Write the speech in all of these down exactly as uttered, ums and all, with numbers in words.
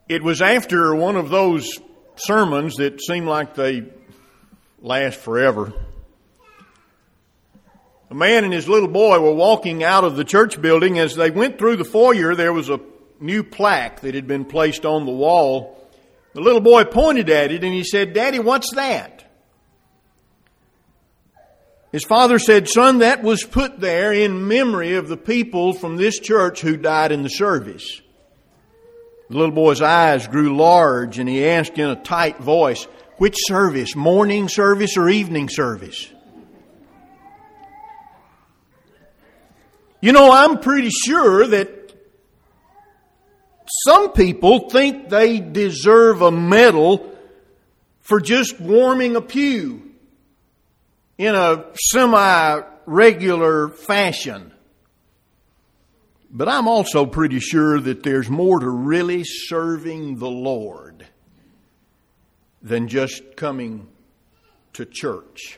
It was after one of those sermons that seem like they last forever. A man and his little boy were walking out of the church building. As they went through the foyer, there was a new plaque that had been placed on the wall. The little boy pointed at it and he said, "Daddy, what's that?" His father said, "Son, that was put there in memory of the people from this church who died in the service." The little boy's eyes grew large and he asked in a tight voice, "Which service, morning service or evening service?" You know, I'm pretty sure that some people think they deserve a medal for just warming a pew in a semi-regular fashion. But I'm also pretty sure that there's more to really serving the Lord than just coming to church.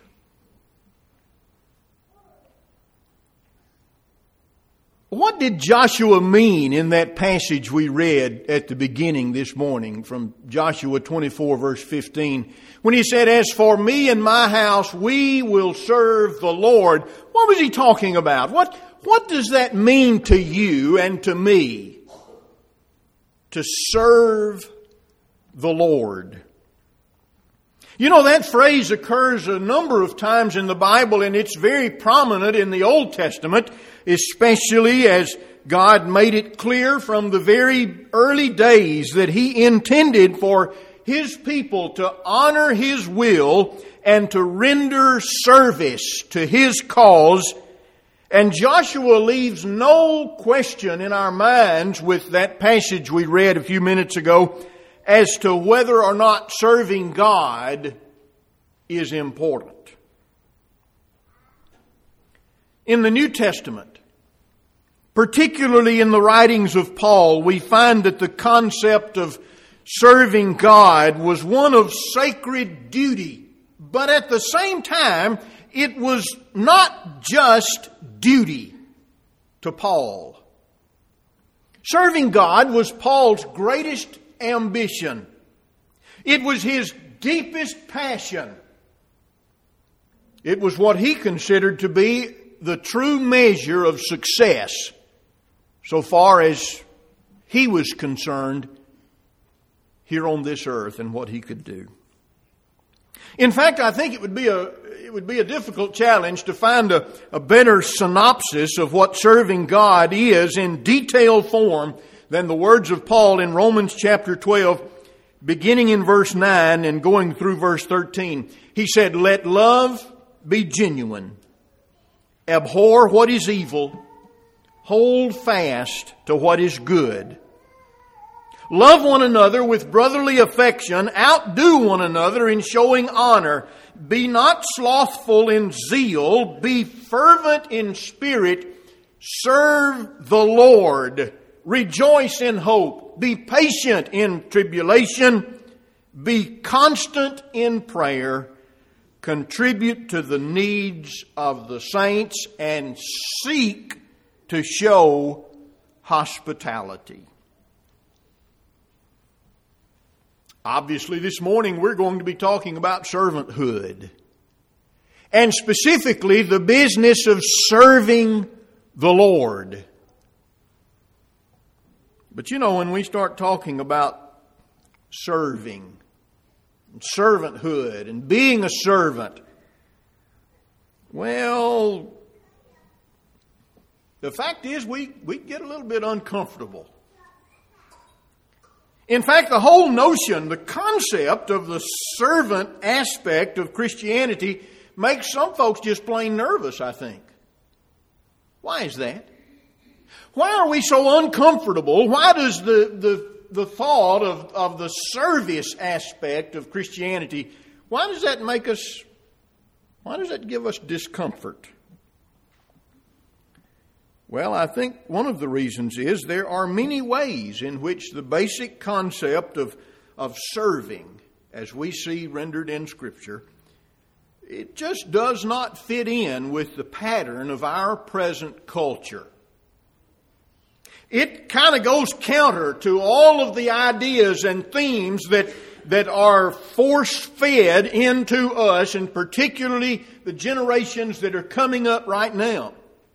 What did Joshua mean in that passage we read at the beginning this morning from Joshua twenty-four verse fifteen when he said, "As for me and my house, we will serve the Lord"? What was he talking about? What, what does that mean to you and to me? To serve the Lord. You know, that phrase occurs a number of times in the Bible, and it's very prominent in the Old Testament, especially as God made it clear from the very early days that He intended for His people to honor His will and to render service to His cause. And Joshua leaves no question in our minds with that passage we read a few minutes ago as to whether or not serving God is important. In the New Testament, particularly in the writings of Paul, we find that the concept of serving God was one of sacred duty. But at the same time, it was not just duty to Paul. Serving God was Paul's greatest ambition. It was his deepest passion. It was what he considered to be the true measure of success so far as he was concerned here on this earth and what he could do. In fact, I think it would be a it would be a difficult challenge to find a, a better synopsis of what serving God is in detailed form than the words of Paul in Romans chapter twelve, beginning in verse nine and going through verse thirteen. He said, "Let love be genuine. Abhor what is evil. Hold fast to what is good. Love one another with brotherly affection. Outdo one another in showing honor. Be not slothful in zeal. Be fervent in spirit. Serve the Lord. Rejoice in hope. Be patient in tribulation. Be constant in prayer. Contribute to the needs of the saints and seek to show hospitality." Obviously, this morning we're going to be talking about servanthood. And specifically, the business of serving the Lord. But you know, when we start talking about serving, and servanthood, and being a servant, well, the fact is we, we get a little bit uncomfortable. In fact, the whole notion, the concept of the servant aspect of Christianity makes some folks just plain nervous, I think. Why is that? Why are we so uncomfortable? Why does the, the, the thought of, of the service aspect of Christianity, why does that make us, why does that give us discomfort? Well, I think one of the reasons is there are many ways in which the basic concept of, of serving, as we see rendered in Scripture, it just does not fit in with the pattern of our present culture. it kind of goes counter to all of the ideas and themes that, that are force-fed into us, and particularly the generations that are coming up right now.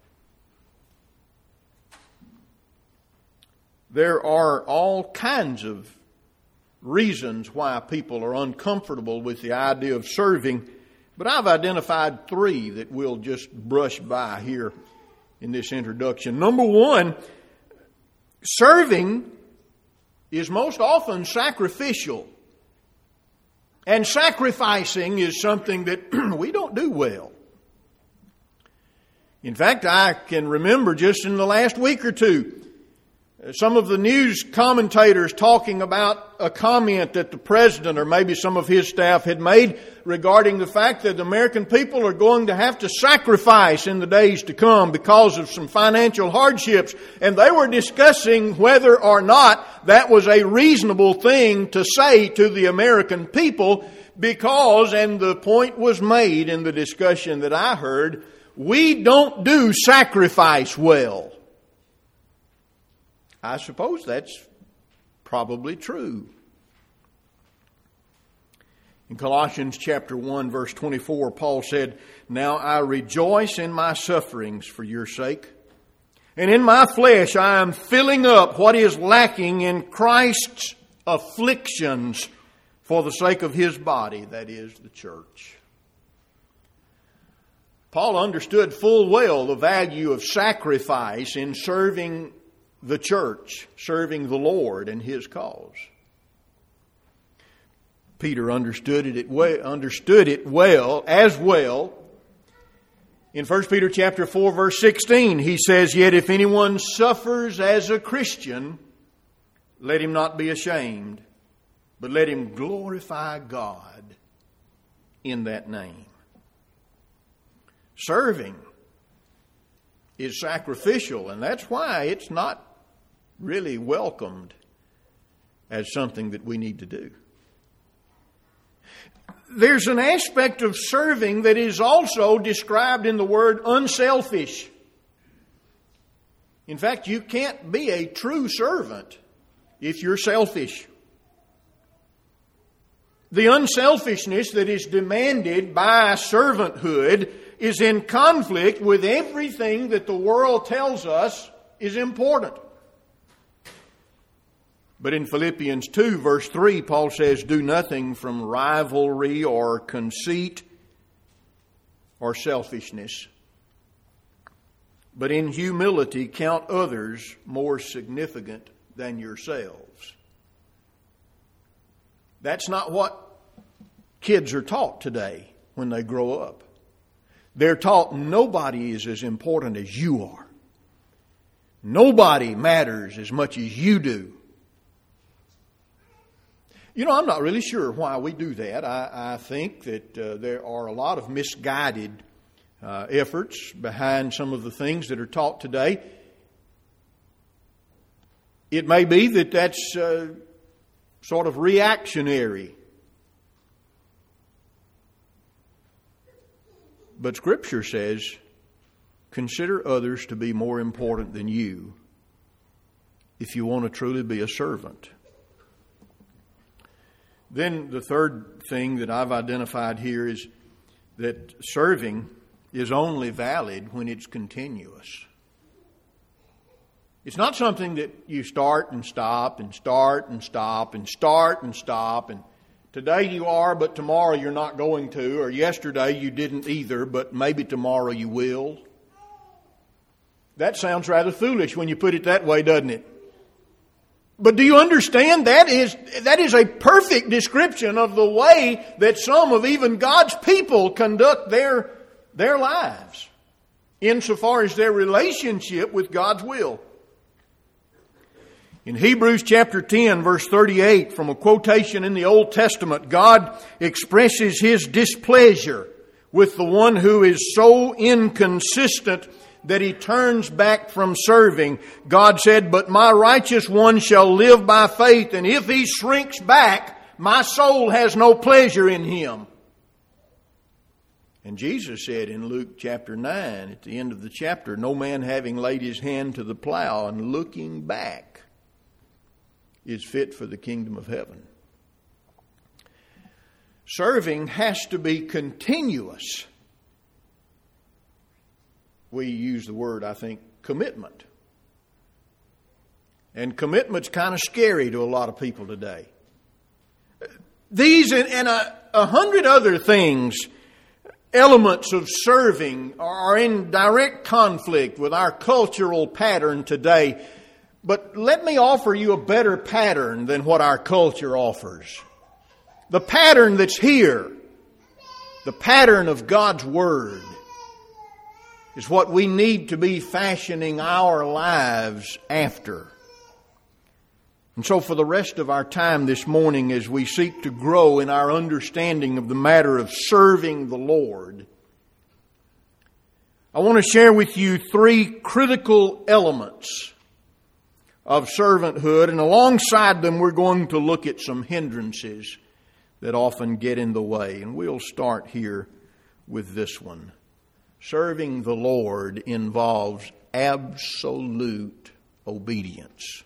There are all kinds of reasons why people are uncomfortable with the idea of serving, but I've identified three that we'll just brush by here in this introduction. Number one, serving is most often sacrificial. And sacrificing is something that we don't do well. In fact, I can remember just in the last week or two, some of the news commentators talking about a comment that the president or maybe some of his staff had made regarding the fact that the American people are going to have to sacrifice in the days to come because of some financial hardships. And they were discussing whether or not that was a reasonable thing to say to the American people because, and the point was made in the discussion that I heard, we don't do sacrifice well. I suppose that's probably true. In Colossians chapter one, verse twenty-four, Paul said, "Now I rejoice in my sufferings for your sake, and in my flesh I am filling up what is lacking in Christ's afflictions for the sake of His body, that is, the church." Paul understood full well the value of sacrifice in serving the church, serving the Lord and His cause. Peter understood it, understood it well, as well. In First Peter chapter four, verse sixteen, he says, "Yet if anyone suffers as a Christian, let him not be ashamed, but let him glorify God in that name." Serving is sacrificial, and that's why it's not really welcomed as something that we need to do. There's an aspect of serving that is also described in the word unselfish. In fact, you can't be a true servant if you're selfish. The unselfishness that is demanded by servanthood is in conflict with everything that the world tells us is important. But in Philippians two, verse three, Paul says, "Do nothing from rivalry or conceit or selfishness, but in humility count others more significant than yourselves." That's not what kids are taught today when they grow up. They're taught nobody is as important as you are. Nobody matters as much as you do. You know, I'm not really sure why we do that. I, I think that uh, there are a lot of misguided uh, efforts behind some of the things that are taught today. It may be that that's uh, sort of reactionary. But Scripture says, consider others to be more important than you if you want to truly be a servant. Then the third thing that I've identified here is that serving is only valid when it's continuous. It's not something that you start and stop and start and stop and start and stop and today you are, but tomorrow you're not going to, or yesterday you didn't either, but maybe tomorrow you will. That sounds rather foolish when you put it that way, doesn't it? But do you understand that is that is a perfect description of the way that some of even God's people conduct their, their lives insofar as their relationship with God's will. In Hebrews chapter ten, verse thirty-eight, from a quotation in the Old Testament, God expresses His displeasure with the one who is so inconsistent that he turns back from serving. God said, "But my righteous one shall live by faith, and if he shrinks back, my soul has no pleasure in him." And Jesus said in Luke chapter nine, at the end of the chapter, no man having laid his hand to the plow and looking back is fit for the kingdom of heaven. Serving has to be continuous. We use the word, I think, commitment. And commitment's kind of scary to a lot of people today. These and, and a, a hundred other things, elements of serving, are in direct conflict with our cultural pattern today. But let me offer you a better pattern than what our culture offers. The pattern that's here, the pattern of God's Word, is what we need to be fashioning our lives after. And so for the rest of our time this morning, as we seek to grow in our understanding of the matter of serving the Lord, I want to share with you three critical elements of servanthood, and alongside them we're going to look at some hindrances that often get in the way. And we'll start here with this one. Serving the Lord involves absolute obedience.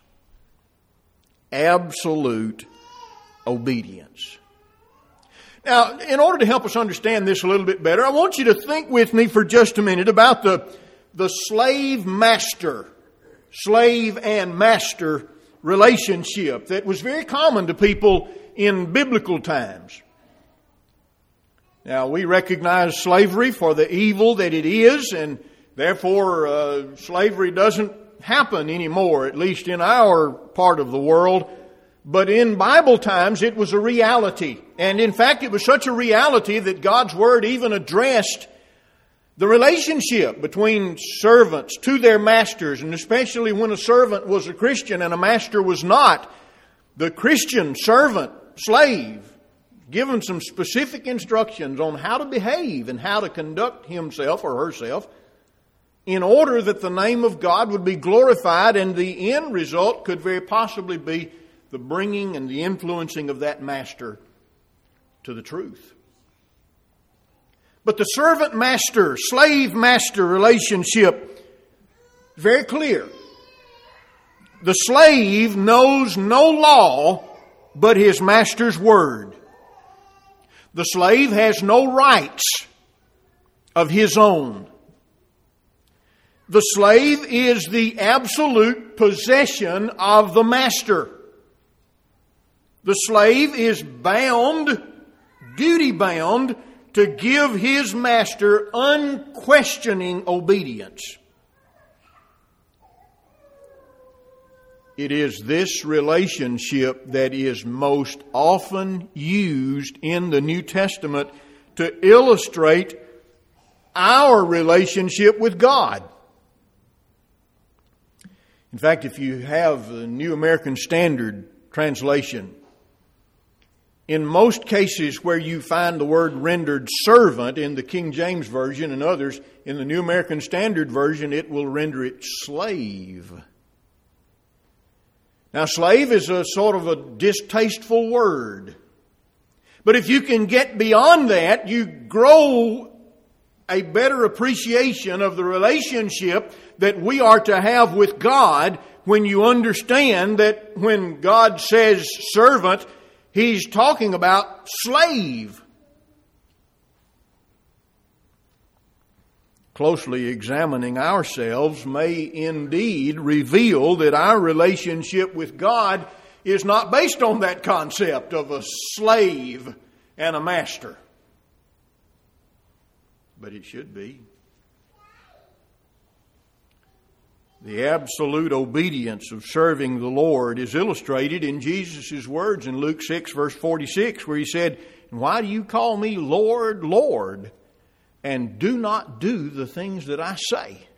Absolute obedience. Now, in order to help us understand this a little bit better, I want you to think with me for just a minute about the, the slave-master, slave and master relationship that was very common to people in biblical times. Now, we recognize slavery for the evil that it is, and therefore uh, slavery doesn't happen anymore, at least in our part of the world. But in Bible times, it was a reality. And in fact, it was such a reality that God's Word even addressed the relationship between servants to their masters, and especially when a servant was a Christian and a master was not. The Christian servant, slave, given some specific instructions on how to behave and how to conduct himself or herself in order that the name of God would be glorified, and the end result could very possibly be the bringing and the influencing of that master to the truth. But the servant-master, slave-master relationship is very clear. The slave knows no law but his master's word. The slave has no rights of his own. The slave is the absolute possession of the master. The slave is bound, duty-bound, to give his master unquestioning obedience. It is this relationship that is most often used in the New Testament to illustrate our relationship with God. In fact, if you have the New American Standard translation, in most cases where you find the word rendered servant in the King James Version and others, in the New American Standard Version, it will render it slave. Now, slave is a sort of a distasteful word. But if you can get beyond that, you grow a better appreciation of the relationship that we are to have with God when you understand that when God says servant, He's talking about slave. Closely examining ourselves may indeed reveal that our relationship with God is not based on that concept of a slave and a master. But it should be. The absolute obedience of serving the Lord is illustrated in Jesus' words in Luke six, verse forty-six, where He said, "Why do you call me Lord, Lord, and do not do the things that I say?"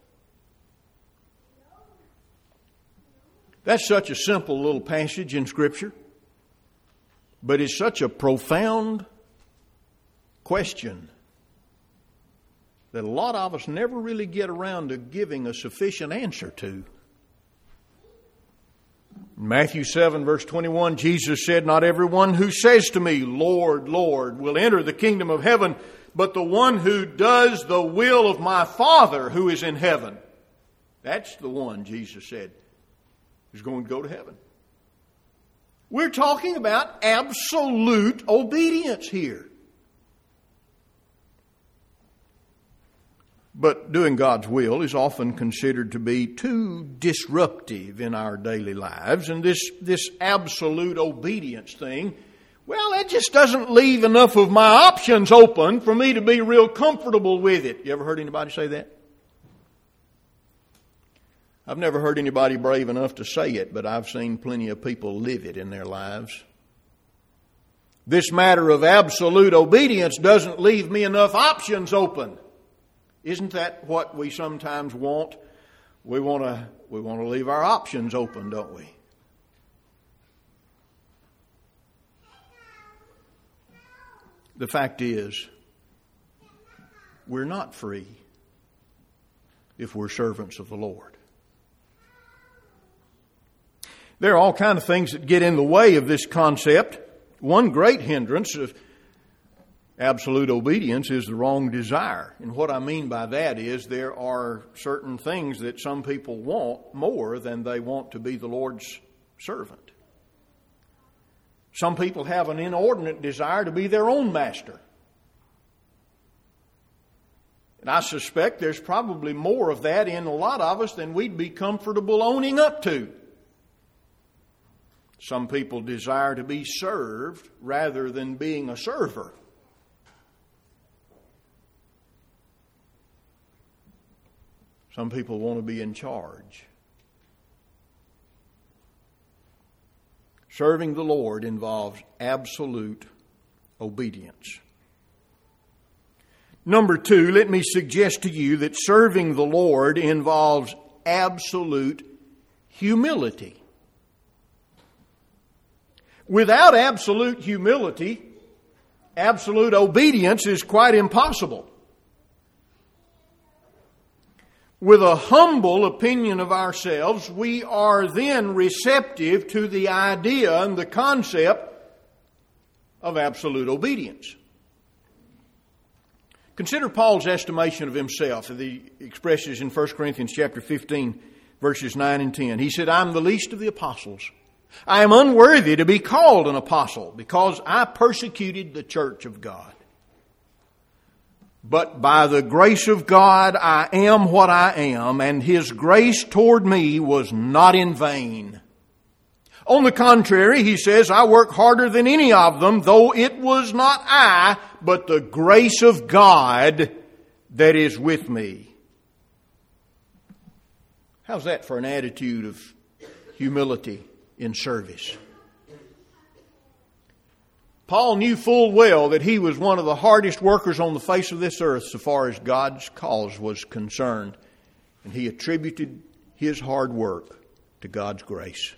That's such a simple little passage in Scripture, but it's such a profound question that a lot of us never really get around to giving a sufficient answer to. In Matthew seven, verse twenty-one, Jesus said, "Not everyone who says to me, 'Lord, Lord,' will enter the kingdom of heaven, but the one who does the will of my Father who is in heaven. That's the one, Jesus said, who's going to go to heaven. We're talking about absolute obedience here. But doing God's will is often considered to be too disruptive in our daily lives. And this, this absolute obedience thing, well, it just doesn't leave enough of my options open for me to be real comfortable with it. You ever heard anybody say that? I've never heard anybody brave enough to say it, but I've seen plenty of people live it in their lives. This matter of absolute obedience doesn't leave me enough options open. Isn't that what we sometimes want? We want to we want to leave our options open, don't we? The fact is, we're not free if we're servants of the Lord. There are all kinds of things that get in the way of this concept. One great hindrance of absolute obedience is the wrong desire. And what I mean by that is there are certain things that some people want more than they want to be the Lord's servant. Some people have an inordinate desire to be their own master. And I suspect there's probably more of that in a lot of us than we'd be comfortable owning up to. Some people desire to be served rather than being a server. Some people want to be in charge. Serving the Lord involves absolute obedience. Number two, let me suggest to you that serving the Lord involves absolute humility. Without absolute humility, absolute obedience is quite impossible. With a humble opinion of ourselves, we are then receptive to the idea and the concept of absolute obedience. Consider Paul's estimation of himself. He expresses in First Corinthians chapter fifteen, verses nine and ten. He said, I'm the least of the apostles. I am unworthy to be called an apostle because I persecuted the church of God. But by the grace of God, I am what I am, and His grace toward me was not in vain. On the contrary, he says, I work harder than any of them, though it was not I, but the grace of God that is with me. How's that for an attitude of humility in service? Paul knew full well that he was one of the hardest workers on the face of this earth so far as God's cause was concerned. And he attributed his hard work to God's grace.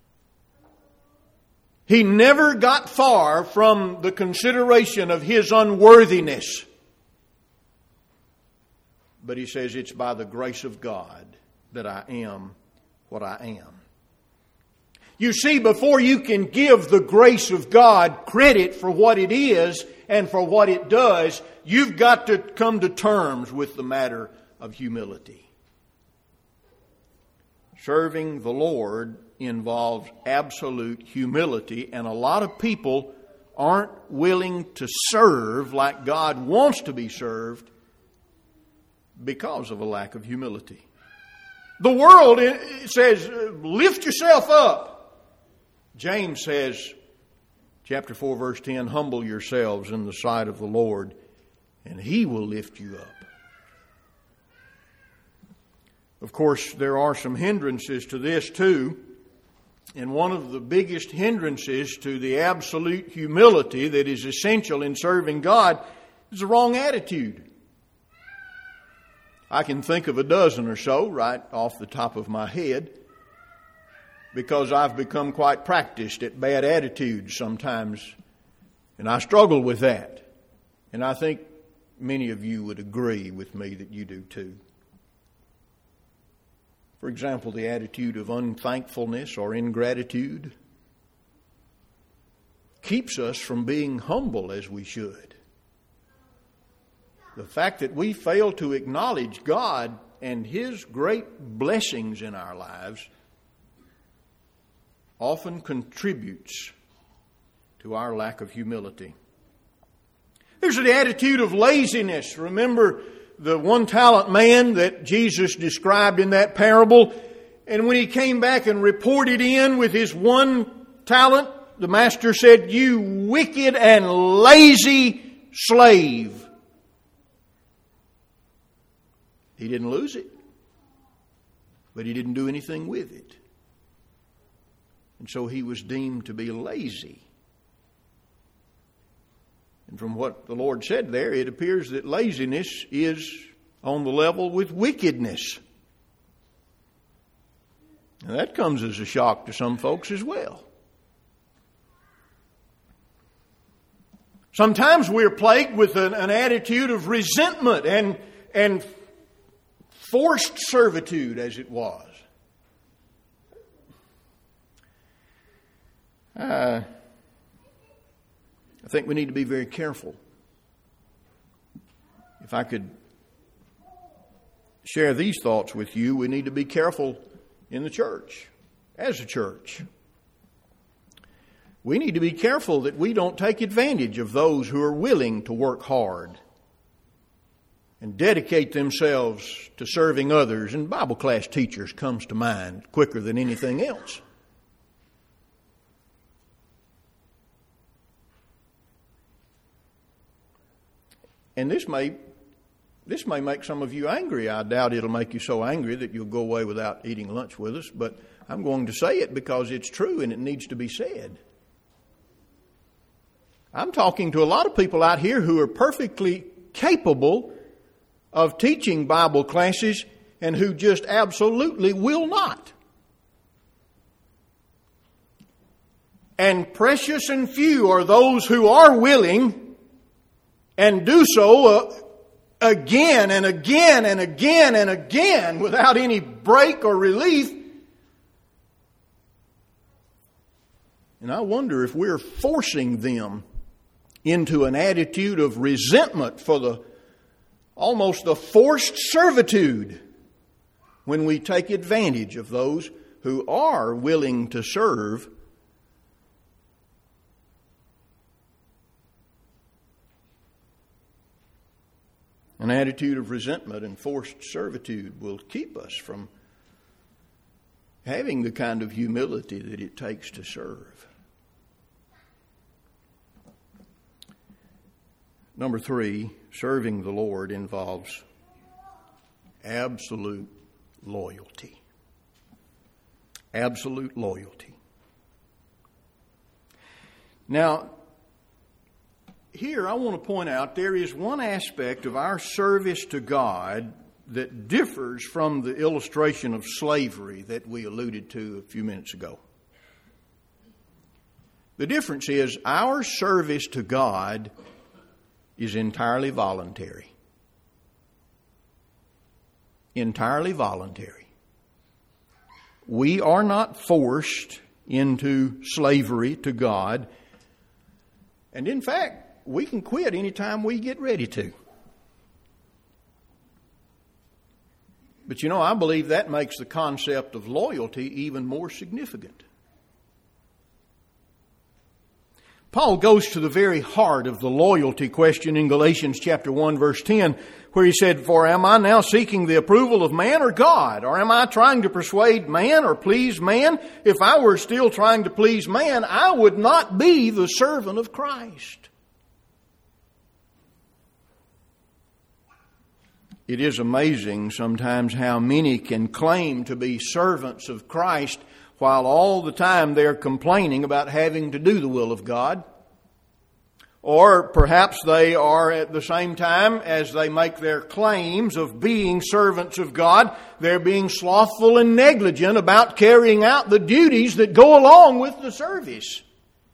He never got far from the consideration of his unworthiness. But he says, it's by the grace of God that I am what I am. You see, before you can give the grace of God credit for what it is and for what it does, you've got to come to terms with the matter of humility. Serving the Lord involves absolute humility, and a lot of people aren't willing to serve like God wants to be served because of a lack of humility. The world says, lift yourself up. James says, chapter four, verse ten, humble yourselves in the sight of the Lord, and He will lift you up. Of course, there are some hindrances to this too. And one of the biggest hindrances to the absolute humility that is essential in serving God is the wrong attitude. I can think of a dozen or so right off the top of my head, because I've become quite practiced at bad attitudes sometimes, and I struggle with that. And I think many of you would agree with me that you do too. For example, the attitude of unthankfulness or ingratitude keeps us from being humble as we should. The fact that we fail to acknowledge God and His great blessings in our lives often contributes to our lack of humility. There's the attitude of laziness. Remember the one talent man that Jesus described in that parable? And when he came back and reported in with his one talent, the master said, "You wicked and lazy slave." He didn't lose it, but he didn't do anything with it. And so he was deemed to be lazy. And from what the Lord said there, it appears that laziness is on the level with wickedness. And that comes as a shock to some folks as well. Sometimes we're plagued with an, an attitude of resentment and, and forced servitude, as it was. Uh, I think we need to be very careful. If I could share these thoughts with you, we need to be careful in the church, as a church. We need to be careful that we don't take advantage of those who are willing to work hard and dedicate themselves to serving others. And Bible class teachers comes to mind quicker than anything else. And this may this may make some of you angry. I doubt it'll make you so angry that you'll go away without eating lunch with us, but I'm going to say it because it's true and it needs to be said. I'm talking to a lot of people out here who are perfectly capable of teaching Bible classes and who just absolutely will not. And precious and few are those who are willing and do so uh, again and again and again and again without any break or relief. And I wonder if we're forcing them into an attitude of resentment for the almost the forced servitude when we take advantage of those who are willing to serve. An attitude of resentment and forced servitude will keep us from having the kind of humility that it takes to serve. Number three, serving the Lord involves absolute loyalty. Absolute loyalty. Now, here I want to point out there is one aspect of our service to God that differs from the illustration of slavery that we alluded to a few minutes ago. The difference is our service to God is entirely voluntary. Entirely voluntary. We are not forced into slavery to God. And in fact, we can quit anytime we get ready to. But you know, I believe that makes the concept of loyalty even more significant. Paul goes to the very heart of the loyalty question in Galatians chapter one, verse ten, where he said, "For am I now seeking the approval of man or God? Or am I trying to persuade man or please man? If I were still trying to please man, I would not be the servant of Christ." It is amazing sometimes how many can claim to be servants of Christ while all the time they're complaining about having to do the will of God. Or perhaps they are at the same time as they make their claims of being servants of God, they're being slothful and negligent about carrying out the duties that go along with the service.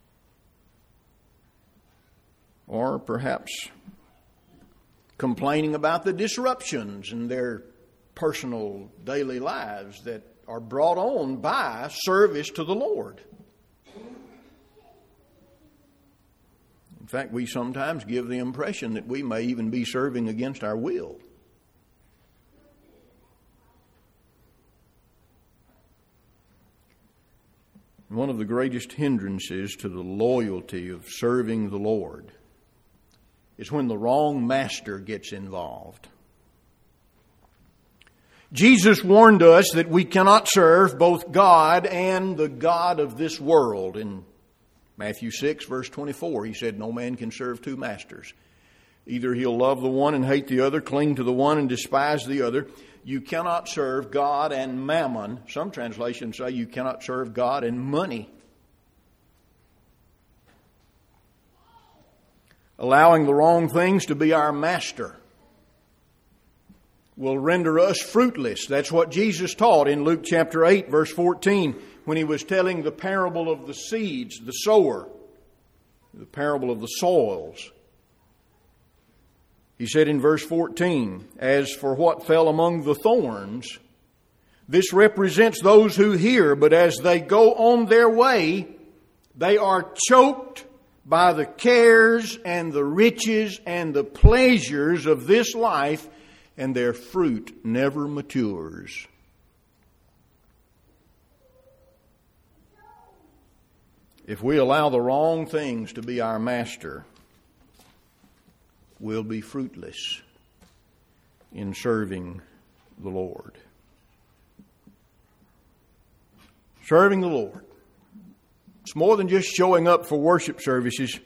Or perhaps complaining about the disruptions in their personal daily lives that are brought on by service to the Lord. In fact, we sometimes give the impression that we may even be serving against our will. One of the greatest hindrances to the loyalty of serving the Lord is when the wrong master gets involved. Jesus warned us that we cannot serve both God and the God of this world. In Matthew six, verse twenty-four, he said, "No man can serve two masters. Either he'll love the one and hate the other, cling to the one and despise the other. You cannot serve God and mammon." Some translations say you cannot serve God and money. Allowing the wrong things to be our master will render us fruitless. That's what Jesus taught in Luke chapter eight, verse fourteen, when he was telling the parable of the seeds, the sower, the parable of the soils. He said in verse fourteen, "As for what fell among the thorns, this represents those who hear, but as they go on their way, they are choked by the cares and the riches and the pleasures of this life, and their fruit never matures." If we allow the wrong things to be our master, we'll be fruitless in serving the Lord. Serving the Lord. It's more than just showing up for worship services.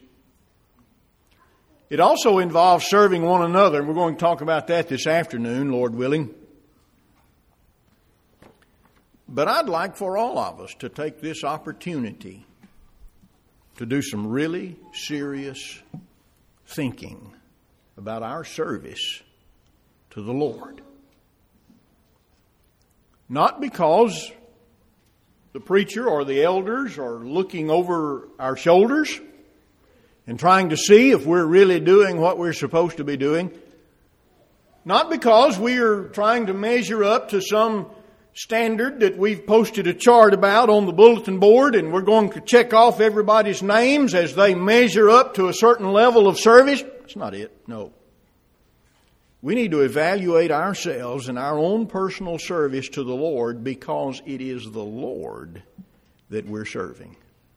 It also involves serving one another, and we're going to talk about that this afternoon, Lord willing. But I'd like for all of us to take this opportunity to do some really serious thinking about our service to the Lord. Not because the preacher or the elders are looking over our shoulders and trying to see if we're really doing what we're supposed to be doing. Not because we are trying to measure up to some standard that we've posted a chart about on the bulletin board and we're going to check off everybody's names as they measure up to a certain level of service. That's not it, no. We need to evaluate ourselves and our own personal service to the Lord, because it is the Lord that we're serving.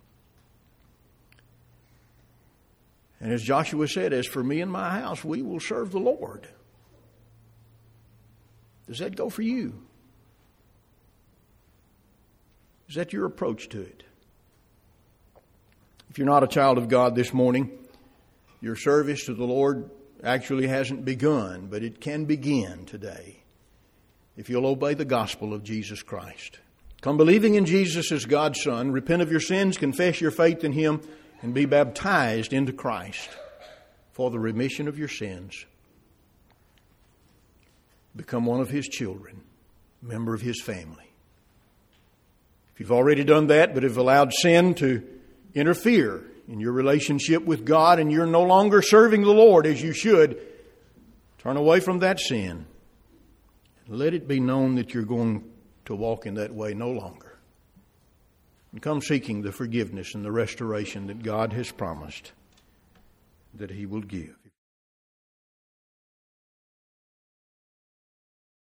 And as Joshua said, "As for me and my house, we will serve the Lord." Does that go for you? Is that your approach to it? If you're not a child of God this morning, your service to the Lord actually hasn't begun, but it can begin today if you'll obey the gospel of Jesus Christ. Come believing in Jesus as God's Son, repent of your sins, confess your faith in Him, and be baptized into Christ for the remission of your sins. Become one of His children, a member of His family. If you've already done that but have allowed sin to interfere in your relationship with God and you're no longer serving the Lord as you should, turn away from that sin. Let it be known that you're going to walk in that way no longer. And come seeking the forgiveness and the restoration that God has promised that He will give.